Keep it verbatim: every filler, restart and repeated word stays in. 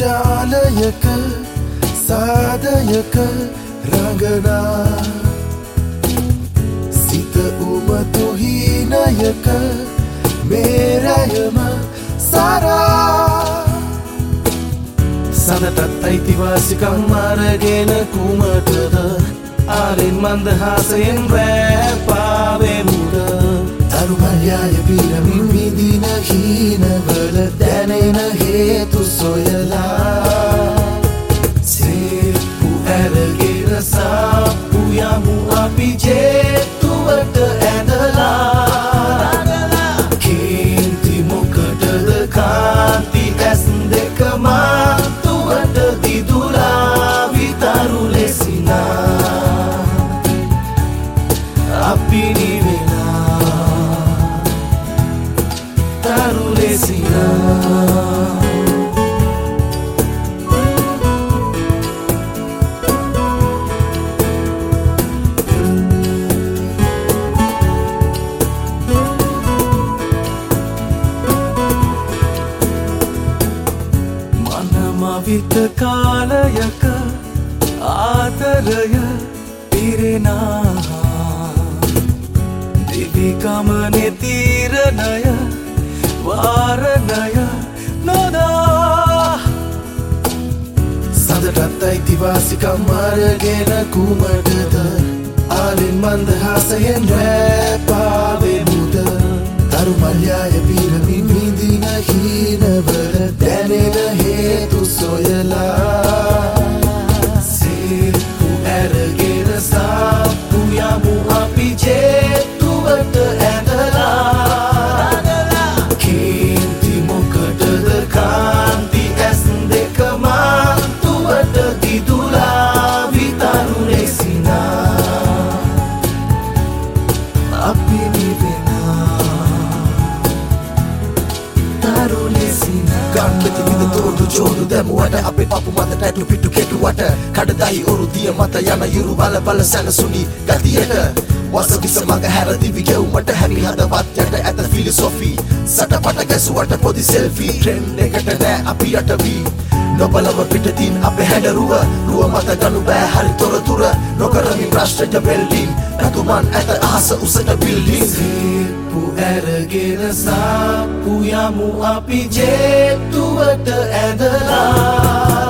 ජාලයක සාදයක රඟනා සිත උමතු හීනයක මේරයම සරා සදටත් අයිතිවාසිකම් අරගෙන කුමටද ආරෙන් මන්දහාසයෙන් රැපාවෙමුද තරුමල්යාය පිරමින් විදින හීනවල දැනෙන හේතු සොයලා සේප්පු ඇරගෙන සාප්පු යමු අපි ජේතුවට ඇඳලා කේන්ති මොකටද කාන්ති ඇස් දෙක මාතුවට දිදුලා විතරු ලෙසිනා අපි නිවෙලා තරු ලෙසිනා විත කාලයක ආදරය පිරෙනා දිවිගමනේ තීරණය වාරණය නොදා සදටත් අයිතිවාසිකම් අරගෙන කුමටද ආලෙන් මන්දහාසයෙන් රැපාවෙමුද තරුමල්යාය පිරමින් විඳින හීනවල දැනෙන හේතු සොයලා සේප්පු ඇරගෙන සාප්පු යමු අපි ජේතුවට ඇඳලා කේන්ති මොකටද කාන්ති ඇස් දෙක මාතුවට දිදුලා විතරු ලෙසිනා අපි ගන්නති විද තෝරු ජෝරු දැමුවට අපේ පපු මත ටැටු පිටු කෙටුවට කඩදායි ඔරුදිය මත යන යුරු බල බල සැනසුනි ගතියට වසවිස මඟ හැර දිවි ගෙවුමට හැමි හදවත් යට ඇත ෆිලොසොෆි සටපට ගැසුවට පොදි සෙල්ෆි ට්‍රෙන්ඩ් එකට නෑ අපි යට වී නොබලව පිටතින් අපේ හැඩරුව රුව මත ගනු බෑ හරි තොරතුර නොකරමින් රාෂ්ට්‍රජ බෙල්ඩින් රතුමන් ඇත අහස උසට බිල්ඩින් සේප්පු ඇරගෙන සාප්පු යමු අපි ජේතුවට ඇඳලා